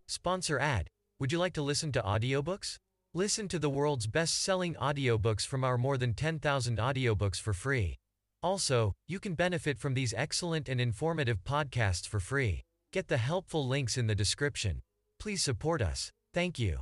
Sponsor ad. Would you like to listen to audiobooks? Listen to the world's best-selling audiobooks from our more than 10,000 audiobooks for free. Also, you can benefit from these excellent and informative podcasts for free. Get the helpful links in the description. Please support us. Thank you.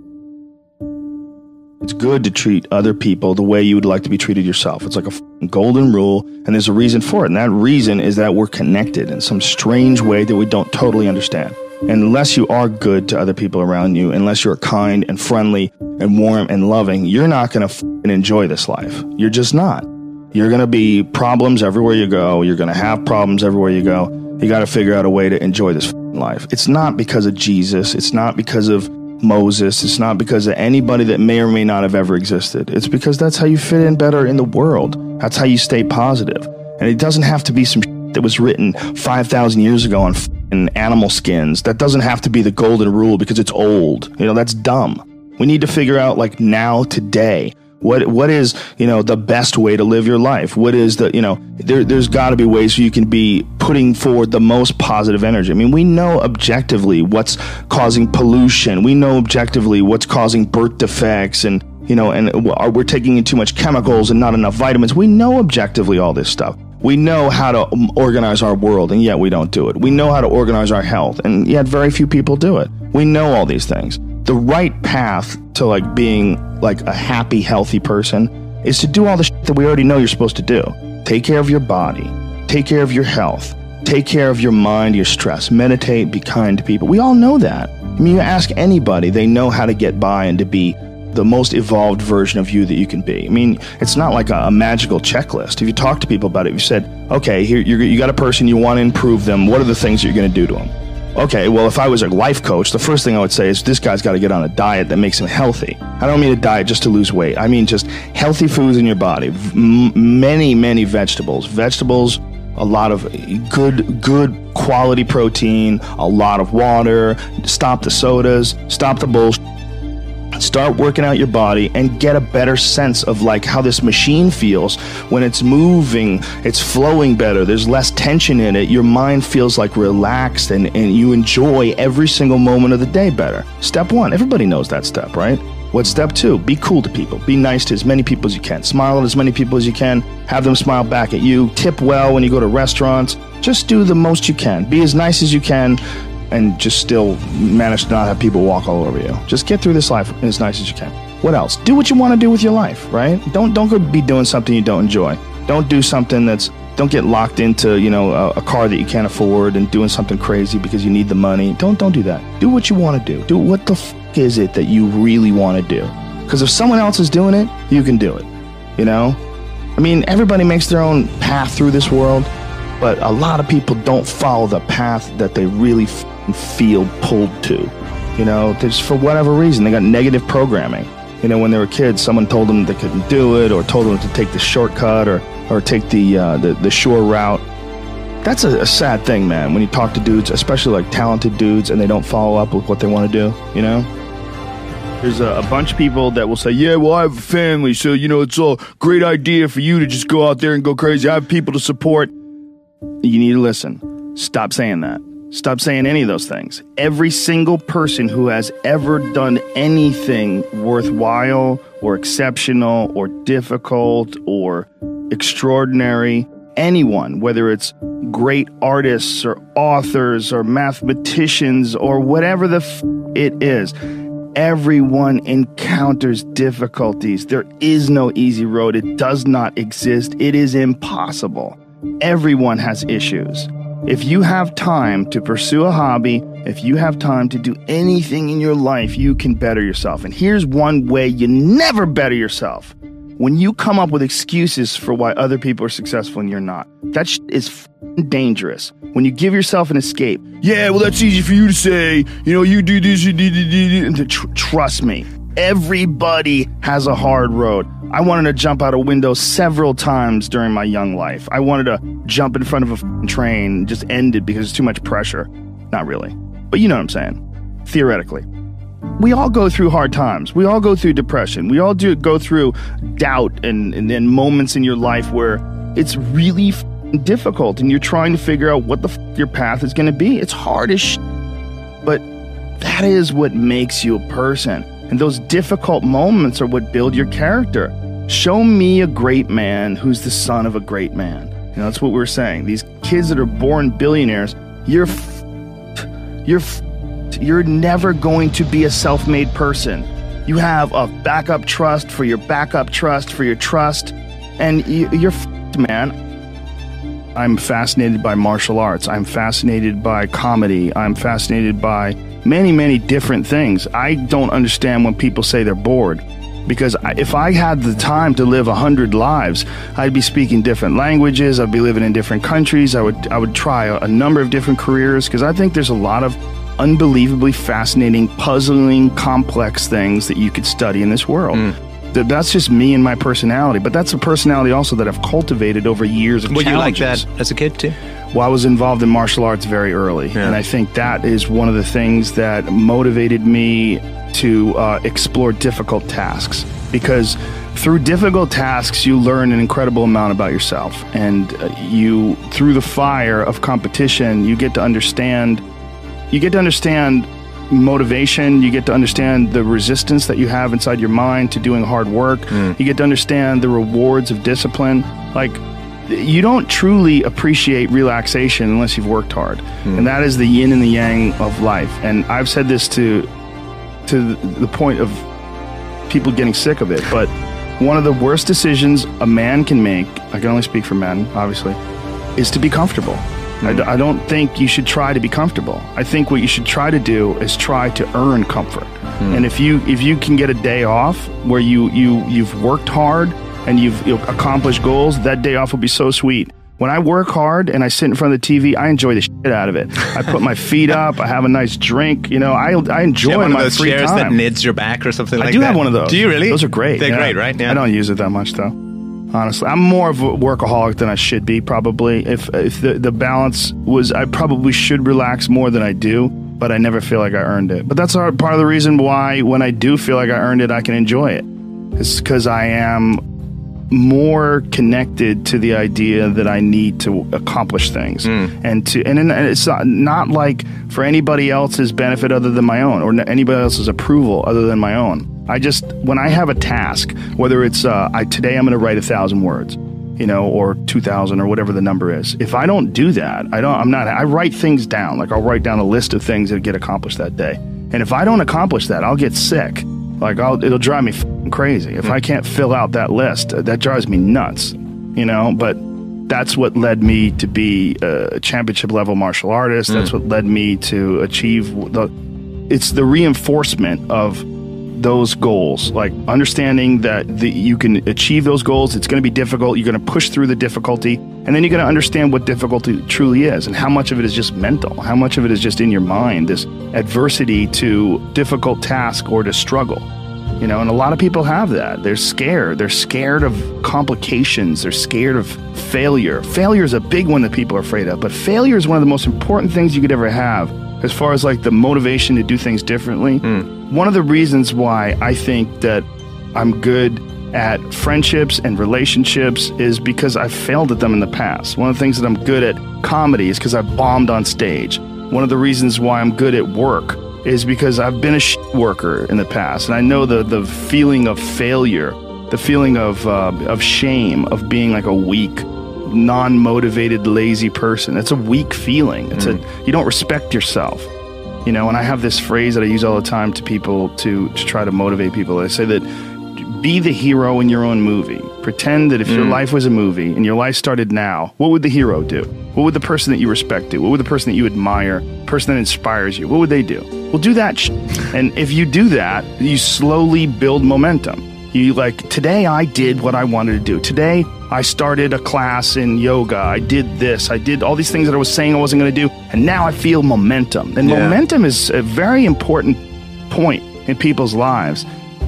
It's good to treat other people the way you would like to be treated yourself. It's like a golden rule, and there's a reason for it. And that reason is that we're connected in some strange way that we don't totally understand. And unless you are good to other people around you, unless you're kind and friendly and warm and loving, you're not going to enjoy this life. You're just not. You're going to be problems everywhere you go. You're going to have problems everywhere you go. You got to figure out a way to enjoy this life. It's not because of Jesus. It's not because of Moses. It's not because of anybody that may or may not have ever existed. It's because that's how you fit in better in the world. That's how you stay positive. And it doesn't have to be some that was written 5,000 years ago on animal skins. That doesn't have to be the golden rule because it's old. That's dumb. We need to figure out, like, now, today, what is, the best way to live your life? What is there's got to be ways you can be putting forward the most positive energy. I mean, we know objectively what's causing pollution. We know objectively what's causing birth defects and we're taking in too much chemicals and not enough vitamins. We know objectively all this stuff. We know how to organize our world, and yet we don't do it. We know how to organize our health, and yet very few people do it. We know all these things. The right path to being a happy, healthy person is to do all the shit that we already know you're supposed to do. Take care of your body. Take care of your health. Take care of your mind, your stress. Meditate, be kind to people. We all know that. I mean, you ask anybody, they know how to get by and to be the most evolved version of you that you can be. I mean, it's not like a magical checklist. If you talk to people about it, you said, okay, here you got a person, you want to improve them. What are the things that you're going to do to them? Okay, well, if I was a life coach, the first thing I would say is this guy's got to get on a diet that makes him healthy. I don't mean a diet just to lose weight. I mean just healthy foods in your body. Many, many vegetables. Vegetables, a lot of good quality protein, a lot of water. Stop the sodas. Stop the bullshit. Start working out your body and get a better sense of how this machine feels when it's moving, it's flowing better, there's less tension in it, your mind feels relaxed and you enjoy every single moment of the day better. Step 1, everybody knows that step, right? What's step 2? Be cool to people. Be nice to as many people as you can. Smile at as many people as you can. Have them smile back at you. Tip well when you go to restaurants. Just do the most you can. Be as nice as you can. And just still manage to not have people walk all over you. Just get through this life as nice as you can. What else? Do what you want to do with your life, right? Don't go be doing something you don't enjoy. Don't do something don't get locked into, a car that you can't afford and doing something crazy because you need the money. Don't do that. Do what you want to do. Do what the is it that you really want to do? Because if someone else is doing it, you can do it. I mean, everybody makes their own path through this world, but a lot of people don't follow the path that they really feel pulled to. Just for whatever reason, they got negative programming. When they were kids, someone told them they couldn't do it, or told them to take the shortcut, or take the shore route. That's a sad thing, man, when you talk to dudes, especially talented dudes, and they don't follow up with what they want to do, There's a bunch of people that will say, yeah, well, I have a family, so, it's a great idea for you to just go out there and go crazy. I have people to support. You need to listen. Stop saying that. Stop saying any of those things. Every single person who has ever done anything worthwhile or exceptional or difficult or extraordinary, anyone, whether it's great artists or authors or mathematicians or whatever it is, everyone encounters difficulties. There is no easy road. It does not exist. It is impossible. Everyone has issues. If you have time to pursue a hobby, if you have time to do anything in your life, you can better yourself. And here's one way you never better yourself. When you come up with excuses for why other people are successful and you're not. That is dangerous. When you give yourself an escape. Yeah, well, that's easy for you to say. You do this, you do. Trust me. Everybody has a hard road. I wanted to jump out a window several times during my young life. I wanted to jump in front of a train and just end it because it's too much pressure. Not really. But you know what I'm saying. Theoretically. We all go through hard times. We all go through depression. We all go through doubt and then moments in your life where it's really difficult and you're trying to figure out what your path is going to be. It's hard as shit. But That is what makes you a person. And those difficult moments are what build your character. Show me a great man who's the son of a great man. You know, that's what we're saying. These kids that are born billionaires, you're never going to be a self-made person. You have a backup trust for your backup trust for your trust, and you're man. I'm fascinated by martial arts. I'm fascinated by comedy. I'm fascinated by many, many different things. I don't understand when people say they're bored, because if I had the time to live 100 lives, I'd be speaking different languages. I'd be living in different countries. I would try a number of different careers, because I think there's a lot of unbelievably fascinating, puzzling, complex things that you could study in this world. That's just me and my personality, but that's a personality also that I've cultivated over years of challenges. Were you like that as a kid too? Well, I was involved in martial arts very early, and I think that is one of the things that motivated me to explore difficult tasks, because through difficult tasks you learn an incredible amount about yourself, and you, through the fire of competition, you get to understand motivation, you get to understand the resistance that you have inside your mind to doing hard work. You get to understand the rewards of discipline. Like, you don't truly appreciate relaxation unless you've worked hard. And that is the yin and the yang of life. And I've said this to the point of people getting sick of it, but one of the worst decisions a man can make, I can only speak for men, obviously, is to be comfortable. I don't think you should try to be comfortable. I think what you should try to do is try to earn comfort. And if you can get a day off where you've worked hard and you've accomplished goals, that day off will be so sweet. When I work hard and I sit in front of the TV, I enjoy the shit out of it. I put my feet up, I have a nice drink, you know, I enjoy my free time. One of those chairs that nids your back or something like that? I do have one of those. Do you really? Those are great. They're great, right? Yeah. I don't use it that much though. Honestly, I'm more of a workaholic than I should be, probably. If the balance was, I probably should relax more than I do, but I never feel like I earned it. But that's part of the reason why when I do feel like I earned it, I can enjoy it. It's because I am more connected to the idea that I need to accomplish things, and it's not like for anybody else's benefit other than my own, or anybody else's approval other than my own. When I have a task, whether it's today I'm going to write 1,000 words, you know, or 2,000 or whatever the number is. If I don't do that, I write things down. Like, I'll write down a list of things that get accomplished that day. And if I don't accomplish that, I'll get sick. Like, it'll drive me crazy. If I can't fill out that list, that drives me nuts, you know. But that's what led me to be a championship level martial artist. That's what led me to achieve it's the reinforcement of those goals, like understanding that you can achieve those goals. It's going to be difficult. You're going to push through the difficulty, and then you're going to understand what difficulty truly is, and how much of it is just mental, how much of it is just in your mind, this adversity to difficult task or to struggle, you know. And a lot of people have that. They're scared of complications. They're scared of failure. Failure is a big one that people are afraid of, but failure is one of the most important things you could ever have as far as like the motivation to do things differently. One of the reasons why I think that I'm good at friendships and relationships is because I've failed at them in the past. One of the things that I'm good at comedy is because I've bombed on stage. One of the reasons why I'm good at work is because I've been a shit worker in the past, and I know the feeling of failure, the feeling of shame, of being like a weak, non-motivated, lazy person. It's a weak feeling. You don't respect yourself, you know. And I have this phrase that I use all the time to people to try to motivate people. I say that be the hero in your own movie. Pretend that if your life was a movie and your life started now, what would the hero do? What would the person that you respect do? What would the person that you admire, person that inspires you, what would they do? Well, do that and if you do that, you slowly build momentum. You like, today I did what I wanted to do. Today I started a class in yoga. I did this. I did all these things that I was saying I wasn't going to do. And now I feel momentum. And momentum is a very important point in people's lives.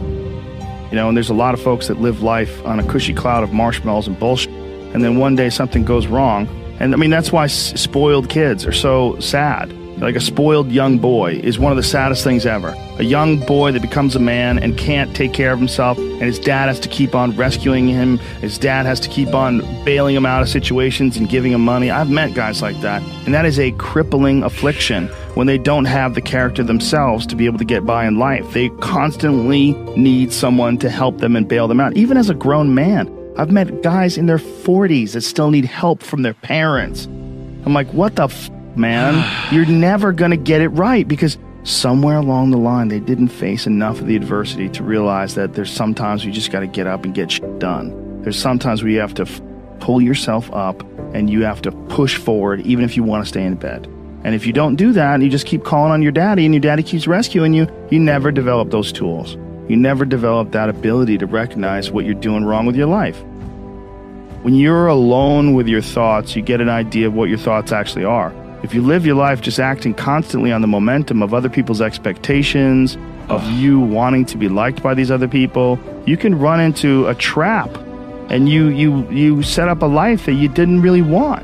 You know, and there's a lot of folks that live life on a cushy cloud of marshmallows and bullshit. And then one day something goes wrong. And I mean, that's why spoiled kids are so sad. like a spoiled young boy, is one of the saddest things ever. A young boy that becomes a man and can't take care of himself, and his dad has to keep on rescuing him. His dad has to keep on bailing him out of situations and giving him money. I've met guys like that, and that is a crippling affliction when they don't have the character themselves to be able to get by in life. They constantly need someone to help them and bail them out. Even as a grown man, I've met guys in their 40s that still need help from their parents. I'm like, what the man? You're never going to get it right, because somewhere along the line, they didn't face enough of the adversity to realize that there's sometimes you just got to get up and get shit done. There's sometimes where you have to pull yourself up and you have to push forward, even if you want to stay in bed. And if you don't do that, and you just keep calling on your daddy and your daddy keeps rescuing you, you never develop those tools. You never develop that ability to recognize what you're doing wrong with your life. When you're alone with your thoughts, you get an idea of what your thoughts actually are. If you live your life just acting constantly on the momentum of other people's expectations, of you wanting to be liked by these other people, you can run into a trap, and you set up a life that you didn't really want.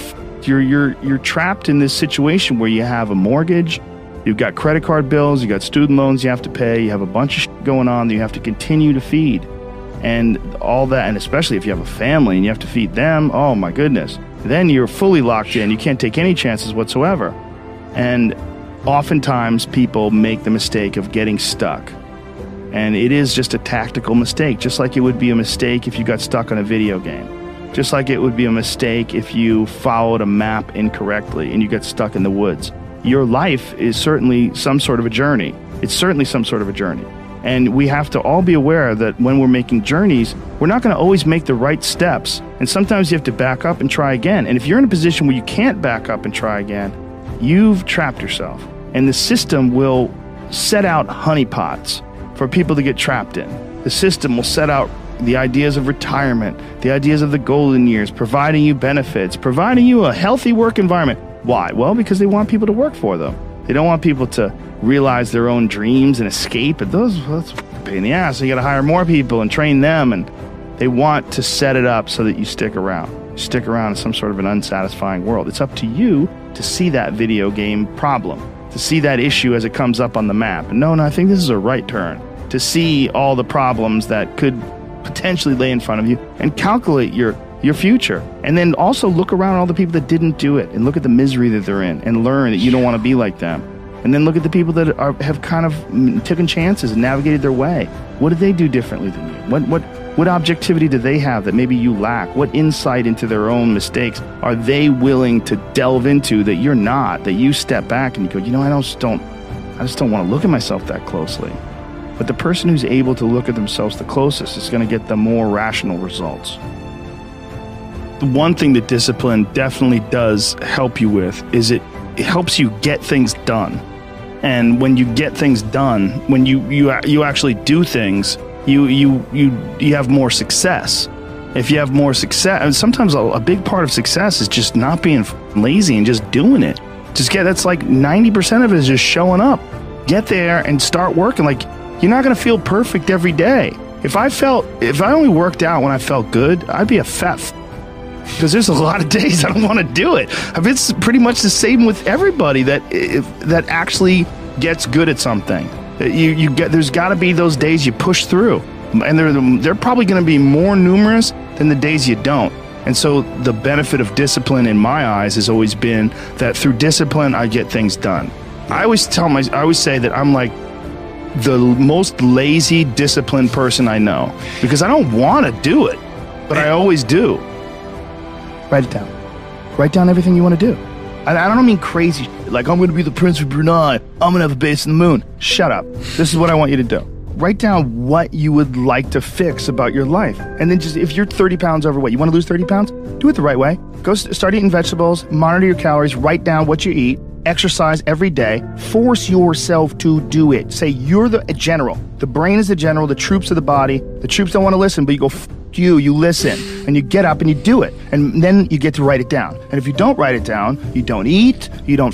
You're trapped in this situation where you have a mortgage, you've got credit card bills, you got student loans you have to pay, you have a bunch of shit going on that you have to continue to feed. And all that, and especially if you have a family and you have to feed them, oh my goodness. Then you're fully locked in. You can't take any chances whatsoever. And oftentimes people make the mistake of getting stuck. And it is just a tactical mistake, just like it would be a mistake if you got stuck on a video game. Just like it would be a mistake if you followed a map incorrectly and you get stuck in the woods. Your life is certainly some sort of a journey. It's certainly some sort of a journey. And we have to all be aware that when we're making journeys, we're not going to always make the right steps. And sometimes you have to back up and try again. And if you're in a position where you can't back up and try again, you've trapped yourself. And the system will set out honeypots for people to get trapped in. The system will set out the ideas of retirement, the ideas of the golden years, providing you benefits, providing you a healthy work environment. Why? Well, because they want people to work for them. They don't want people to realize their own dreams and escape. And that's a pain in the ass. So you got to hire more people and train them. And they want to set it up so that you stick around. Stick around in some sort of an unsatisfying world. It's up to you to see that video game problem, to see that issue as it comes up on the map. And no, I think this is a right turn. To see all the problems that could potentially lay in front of you and calculate your future. And then also look around at all the people that didn't do it and look at the misery that they're in and learn that you don't want to be like them. And then look at the people that have kind of taken chances and navigated their way. What did they do differently than you? What objectivity do they have that maybe you lack? What insight into their own mistakes are they willing to delve into that you're not, that you step back and you go, I just don't want to look at myself that closely. But the person who's able to look at themselves the closest is going to get the more rational results. The one thing that discipline definitely does help you with is it helps you get things done. And when you get things done, when you actually do things, you have more success. If you have more success, and sometimes a big part of success is just not being lazy and just doing it. That's like 90% of it is just showing up. Get there and start working. Like, you're not going to feel perfect every day. If I only worked out when I felt good, I'd be a fat because there's a lot of days I don't want to do it. It's pretty much the same with everybody that actually gets good at something. There's got to be those days you push through, and they're probably going to be more numerous than the days you don't. And so the benefit of discipline in my eyes has always been that through discipline I get things done. I always say that I'm like the most lazy, disciplined person I know because I don't want to do it, but I always do. Write it down. Write down everything you want to do. I don't mean crazy, like I'm going to be the Prince of Brunei, I'm going to have a base in the moon. Shut up. This is what I want you to do. Write down what you would like to fix about your life. And then if you're 30 pounds overweight, you want to lose 30 pounds? Do it the right way. Go start eating vegetables, monitor your calories, write down what you eat, exercise every day, force yourself to do it. Say you're the general. The brain is the general, the troops are the body. The troops don't want to listen, but you go, you listen, and you get up and you do it. And then you get to write it down. And if you don't write it down, you don't eat, you don't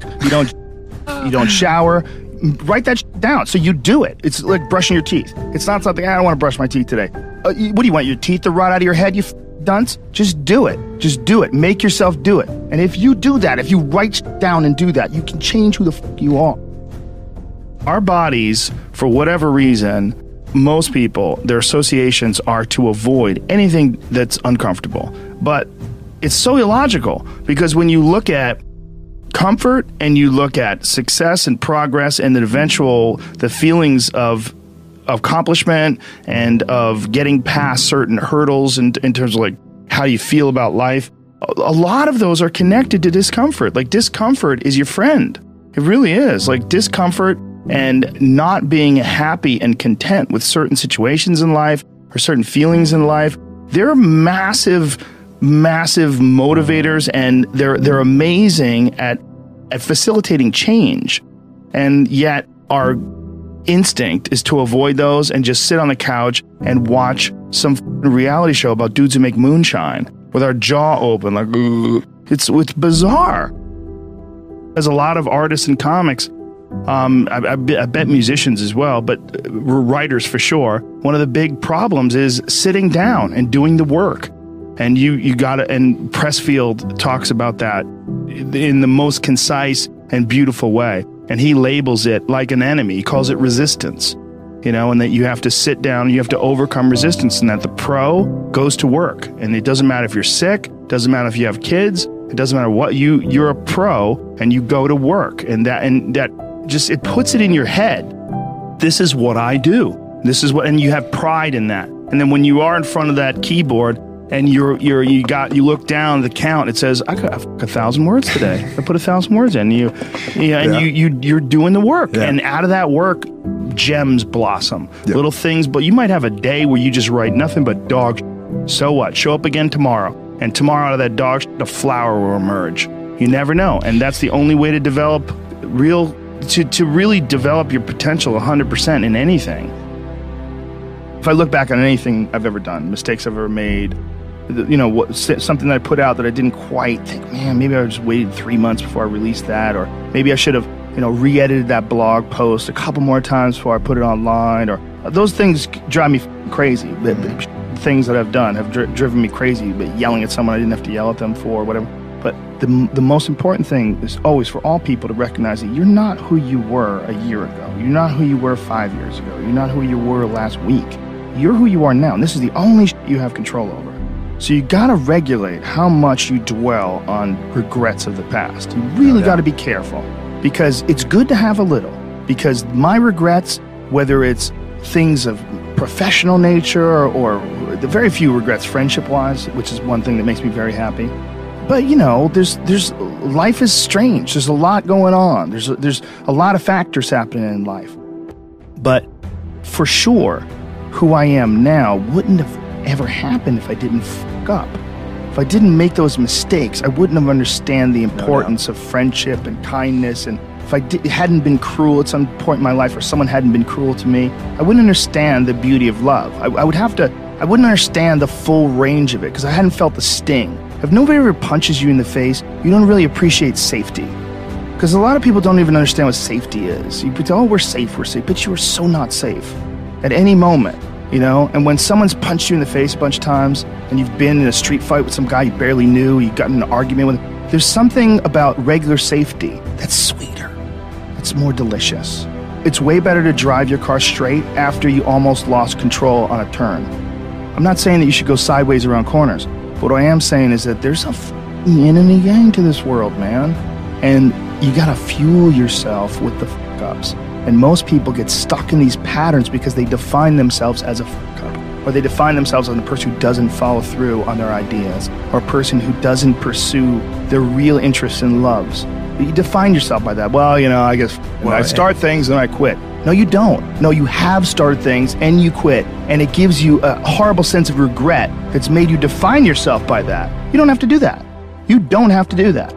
shower. Write that down. So you do it. It's like brushing your teeth. It's not something, I don't want to brush my teeth today. What do you want, your teeth to rot out of your head? dunce, just do it. Just do it. Make yourself do it. And if you do that, if you write down and do that, you can change who the fuck you are. Our bodies, for whatever reason, most people, their associations are to avoid anything that's uncomfortable. But it's so illogical, because when you look at comfort and you look at success and progress and the feelings of accomplishment and of getting past certain hurdles in terms of like how you feel about life, a lot of those are connected to discomfort. Like, discomfort is your friend. It really is. Like, discomfort and not being happy and content with certain situations in life or certain feelings in life, they're massive motivators, and they're amazing at facilitating change. And yet our instinct is to avoid those and just sit on the couch and watch some reality show about dudes who make moonshine with our jaw open, like, ugh. It's bizarre. There's a lot of artists and comics, I bet musicians as well, but writers for sure. One of the big problems is sitting down and doing the work. And you gotta, and Pressfield talks about that in the most concise and beautiful way. And he labels it like an enemy. He calls it resistance, and that you have to sit down, you have to overcome resistance, and that the pro goes to work. And it doesn't matter if you're sick, doesn't matter if you have kids, it doesn't matter what, you're a pro and you go to work. And that just, it puts it in your head. This is what I do. And you have pride in that. And then when you are in front of that keyboard, and you look down the count, it says, I got 1,000 words today. I put 1,000 words in. You're doing the work. Yeah. And out of that work, gems blossom. Yep. Little things, but you might have a day where you just write nothing but dog. So what? Show up again tomorrow. And tomorrow out of that dog, a flower will emerge. You never know. And that's the only way to develop to really develop your potential 100% in anything. If I look back on anything I've ever done, mistakes I've ever made, something that I put out that I didn't quite think, man, maybe I just waited 3 months before I released that, or maybe I should have, re-edited that blog post a couple more times before I put it online, or those things drive me crazy. The things that I've done have driven me crazy, but yelling at someone I didn't have to yell at them for, whatever. But the most important thing is always for all people to recognize that you're not who you were a year ago. You're not who you were 5 years ago. You're not who you were last week. You're who you are now, and this is the only you have control over. So you gotta regulate how much you dwell on regrets of the past. You really gotta be careful, because it's good to have a little. Because my regrets, whether it's things of professional nature or the very few regrets friendship-wise, which is one thing that makes me very happy. But there's life is strange. There's a lot going on. There's a lot of factors happening in life. But for sure, who I am now wouldn't have ever happened if I didn't fuck up. If I didn't make those mistakes, I wouldn't have understand the importance of friendship and kindness. And if I hadn't been cruel at some point in my life, or someone hadn't been cruel to me, I wouldn't understand the beauty of love. I wouldn't understand the full range of it, because I hadn't felt the sting. If nobody ever punches you in the face, you don't really appreciate safety. Because a lot of people don't even understand what safety is. You pretend, oh, we're safe, but you are so not safe. At any moment, and when someone's punched you in the face a bunch of times, and you've been in a street fight with some guy you barely knew, you got in an argument with him, there's something about regular safety that's sweeter. It's more delicious. It's way better to drive your car straight after you almost lost control on a turn. I'm not saying that you should go sideways around corners, but what I am saying is that there's a yin and a yang to this world, man. And you gotta fuel yourself with the fuck-ups. And most people get stuck in these patterns because they define themselves as a fuck-up. Or they define themselves as a person who doesn't follow through on their ideas. Or a person who doesn't pursue their real interests and loves. But you define yourself by that. Well, I guess when I start things, then I quit. No, you don't. No, you have started things and you quit. And it gives you a horrible sense of regret that's made you define yourself by that. You don't have to do that. You don't have to do that.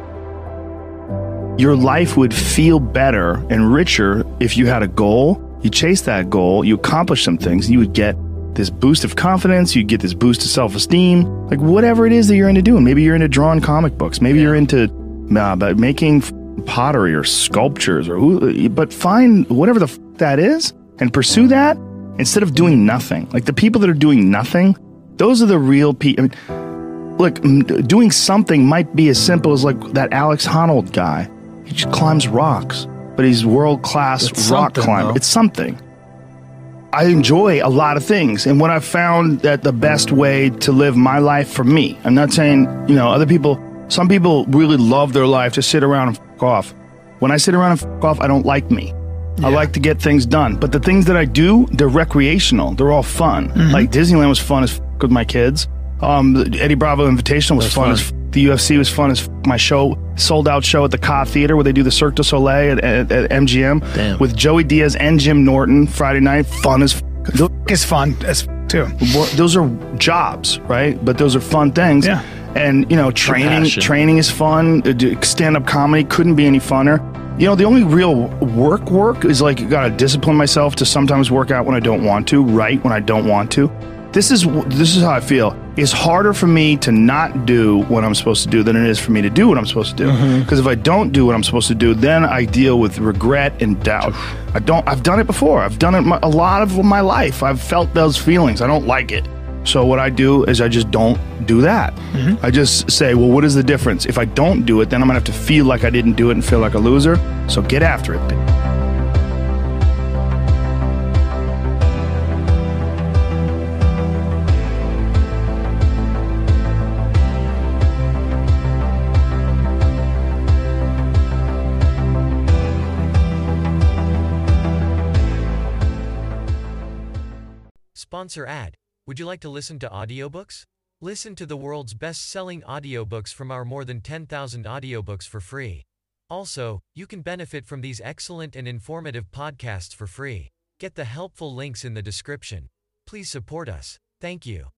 Your life would feel better and richer if you had a goal, you chased that goal, you accomplished some things, you would get this boost of confidence, you'd get this boost of self-esteem, like whatever it is that you're into doing. Maybe you're into drawing comic books, maybe you're into making pottery or sculptures, but find whatever the that is and pursue that instead of doing nothing. Like the people that are doing nothing, those are the real people. doing something might be as simple as like that Alex Honnold guy. He just climbs rocks, but he's world-class rock climber. It's something. I enjoy a lot of things, and what I've found that the best way to live my life for me, I'm not saying, other people, some people really love their life to sit around and f*** off. When I sit around and f*** off, I don't like me. Yeah. I like to get things done, but the things that I do, they're recreational. They're all fun. Like Disneyland was fun as f*** with my kids. The Eddie Bravo Invitational was fun as f***. The UFC was fun as f***. My show, sold-out show at the Ka Theater where they do the Cirque du Soleil at MGM. Damn. With Joey Diaz and Jim Norton Friday night. Fun as f***. It's fun as f*** too. Those are jobs, right? But those are fun things. Yeah. And, training is fun. Stand-up comedy couldn't be any funner. The only real work is like, you got to discipline myself to sometimes work out when I don't want to, write when I don't want to. This is how I feel. It's harder for me to not do what I'm supposed to do than it is for me to do what I'm supposed to do. Because if I don't do what I'm supposed to do, then I deal with regret and doubt. I've done it before. I've done it a lot of my life. I've felt those feelings. I don't like it. So what I do is I just don't do that. I just say, well, what is the difference? If I don't do it, then I'm going to have to feel like I didn't do it and feel like a loser. So get after it. Sponsor ad. Would you like to listen to audiobooks? Listen to the world's best-selling audiobooks from our more than 10,000 audiobooks for free. Also, you can benefit from these excellent and informative podcasts for free. Get the helpful links in the description. Please support us. Thank you.